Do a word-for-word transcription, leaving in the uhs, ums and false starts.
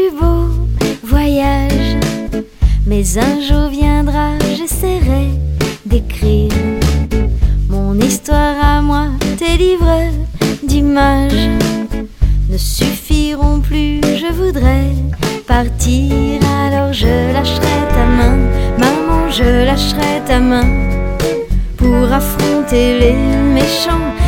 plus beau voyage. Mais un jour viendra, j'essaierai d'écrire mon histoire à moi. Tes livres d'images ne suffiront plus, je voudrais partir. Alors je lâcherai ta main, maman, je lâcherai ta main pour affronter les méchants